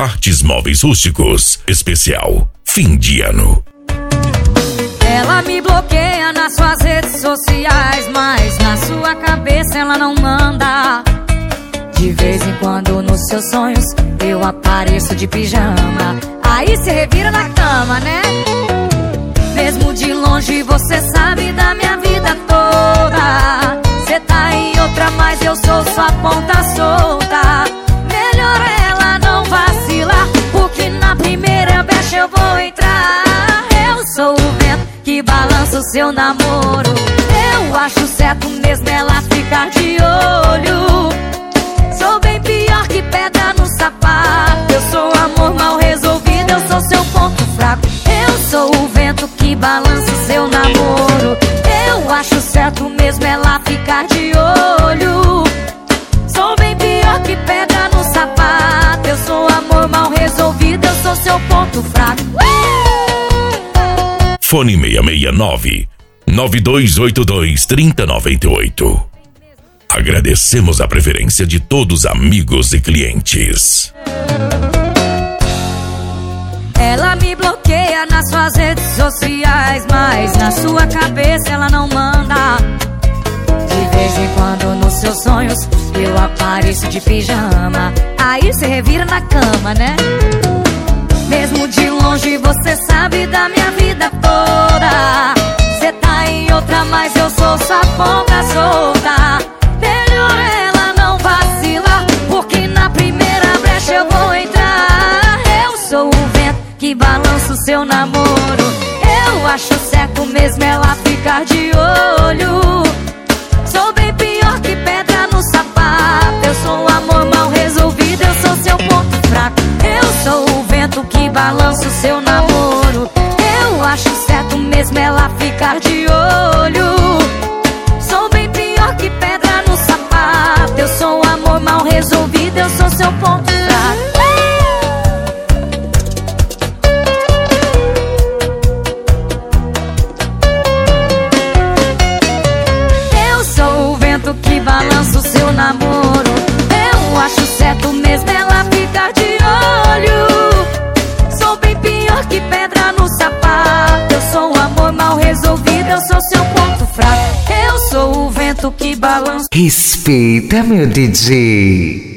Artes Móveis Rústicos. Especial fim de ano. Ela me bloqueia nas suas redes sociais, mas na sua cabeça ela não manda. De vez em quando nos seus sonhos eu apareço de pijama. Aí cê revira na cama, né? Mesmo de longe você sabe da minha vida toda. Cê tá em outra, mas eu sou sua ponta solta. Melhor ela não vacilar, porque na primeira brecha eu vou entrar. Eu sou o vento que balança o seu namoro. Eu acho certo mesmo ela ficar de olho. Sou bem pior que pedra no sapato. Eu sou amor mal resolvido, eu sou seu ponto fraco. Eu sou o vento que balança o seu namoro. Eu acho certo mesmo ela ficar de olho. Sou bem pior que pedra no sapato. Eu sou amor mal resolvido, eu sou seu ponto fraco. Fone 669 9282 3098. Agradecemos a preferência de todos amigos e clientes. Ela me bloqueia nas suas redes sociais, mas na sua cabeça ela não manda. De vez em quando nos seus sonhos eu apareço de pijama. Aí cê revira na cama, né? Mesmo de longe você sabe da minha vida toda. Cê tá em outra, mas eu sou sua ponta solta. Melhor ela não vacilar, porque na primeira brecha eu vou entrar. Eu sou o vento que balança o seu namoro. Eu acho certo mesmo ela ficar de olho. Sou bem pior que pedra no sapato. Eu sou amor mal resolvido, eu sou seu ponto fraco. Eu sou o vento que balança o seu namoro. Eu acho certo mesmo ela ficar de olho. Sou bem pior que pedra no sapato. Eu sou amor mal resolvido, eu sou seu ponto fraco. Eu sou o vento que balança o seu namoro. Eu acho certo mesmo ela ficar de olho. Sou bem pior que pedra no sapato. Eu sou amor mal resolvido, eu sou seu ponto fraco. Eu sou o vento que balança. Respeita, meu DJ.